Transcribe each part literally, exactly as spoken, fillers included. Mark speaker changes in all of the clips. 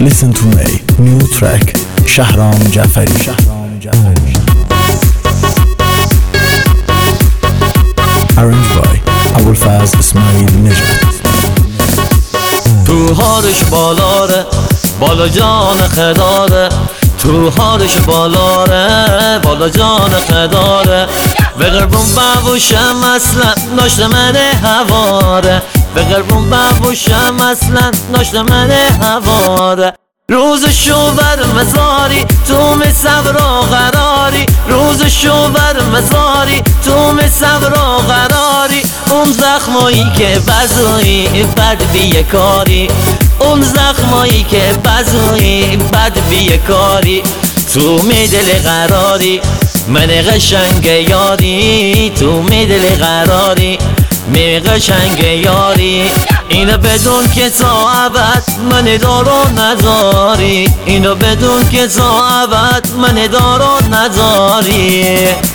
Speaker 1: Listen to me. New track. شهرام جعفری. شهرام جعفری. Arranged by ابوالفضل اسماعیل نژاد.
Speaker 2: تو هارش بالاره بالا جان خداره، تو هارش بالاره بالا جان خداره، به قربون بابوشم اصلا ناشت من هواره، به قربون بابوشم اصلا ناشت من هواره. روزشو بر مزاری تو می صبر و قراری، روزشو بر مزاری تو می صبر و قراری. اون زخمایی که بزویی بد بیکاری، اون زخمایی که بزویی بد بیکاری. تو می دل قراری من قشنگ یاری، تو می دل قراری می قشنگ یاری. اینو بدون که تا ابد من دارو نداری، اینو بدون که تا ابد من دارو نداری.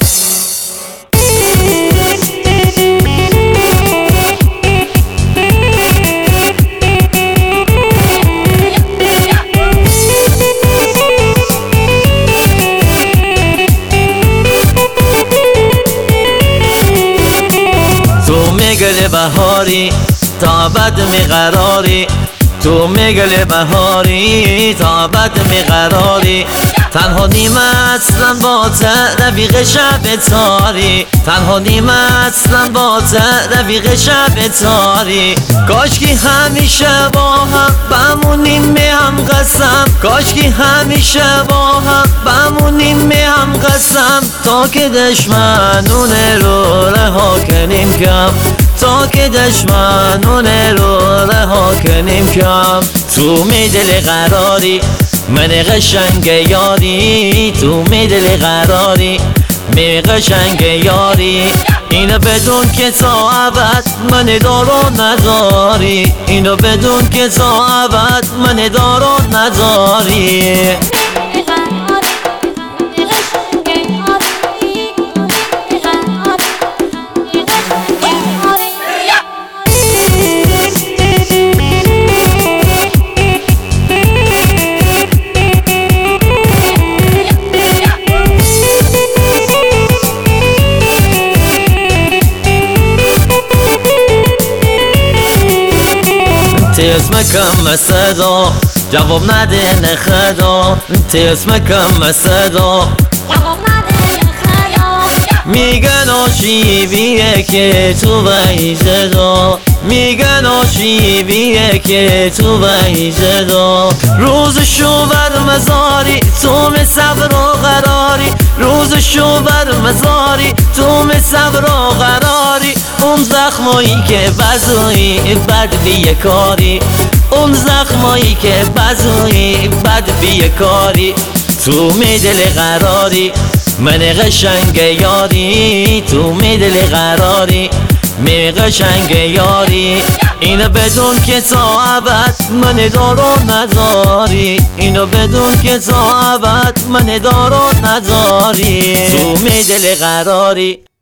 Speaker 2: تو میگل بهاری تا بد میقراری، تو میگل بهاری تا بد میقراری. تنها نیمه اصلا با ته رفیق شب تاری، تنها نیمه اصلا با ته رفیق شب تاری. کاشکی همیشه با هم بمونیم به هم قسم، کاشکی همیشه با هم بمونیم به هم قسم. تا که دشمنون رو رها کنیم کم، تا که دشمنون رو رها کنیم کم. تو می دل قراری من قشنگ یاری، تو می دل قراری می قشنگ یاری. اینو بدون که تا ابد من دارو نداری، اینو بدون که تا ابد من دارو نداری. تیز مکم صدا جواب نده نخدا، تیز مکم صدا
Speaker 3: جواب نده نخدا.
Speaker 2: میگن آشیبیه که تو وحیزه دا، میگن آشیبیه که تو وحیزه دا. روزشو بر مزاری تو می صبر و قراری، روزشو بر مزاری تو می صبر و قراری. اون زخمایی که بزویی بد بیکاری، اون زخمایی که بزویی بد بیکاری. تو می دل قراری من قشنگ یاری، تو می دل قراری می قشنگ یاری. اینو بدون که تا ابد من دارو نداری، اینو بدون که تا ابد من دارو نداری. تو می دل قراری